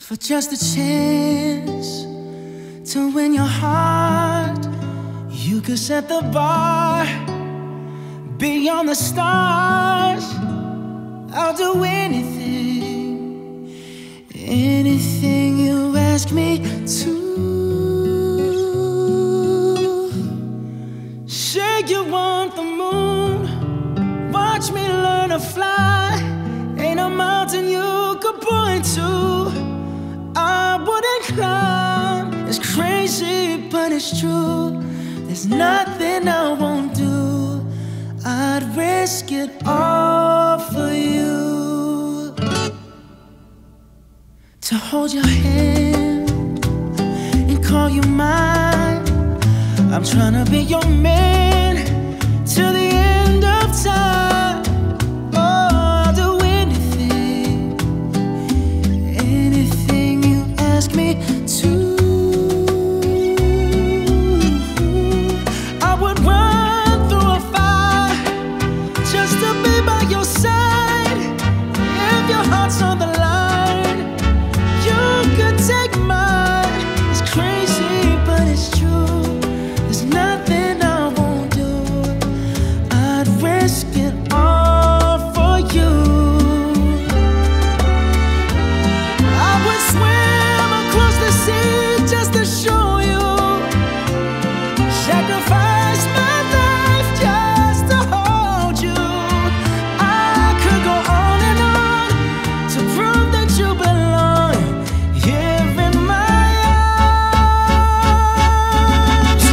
for just a chance to win your heart. You could set the bar beyond the stars. I'll do anything, anything you ask me to. Say you want the moon, watch me learn to fly. Ain't a mountain you could point to I wouldn't climb. It's crazy, but it's true. There's nothing I won't do. I'd risk it all for you. To hold your hand and call you mine. I'm trying to be your man till the end of time. Oh, I'll do anything, anything you ask me to. I would run through a fire just to be by your side. If your heart's on the line, you could take mine. It's crazy, but it's true. There's nothing I won't do. I'd risk it all for you. I would swim across the sea just to show you. Sacrifice my life just to hold you. I could go on and on to prove that you belong here in my arms.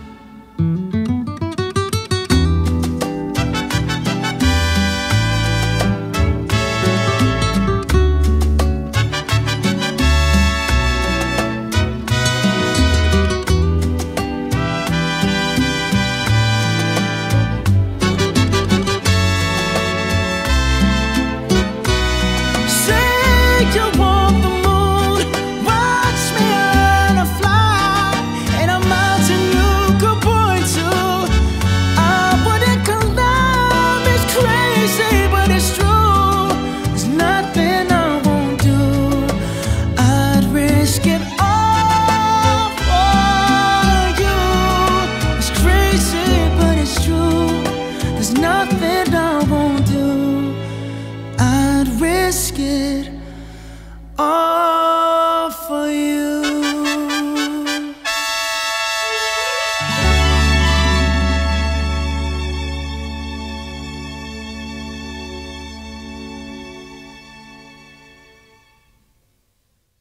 Say you want the moon, watch me learn to fly. Ain't a mountain you could point to I wouldn't climb. It's crazy, but it's true. There's nothing I won't do. I'd risk it all for you. It's crazy, but it's true. There's nothing I won't do. I'd risk it all.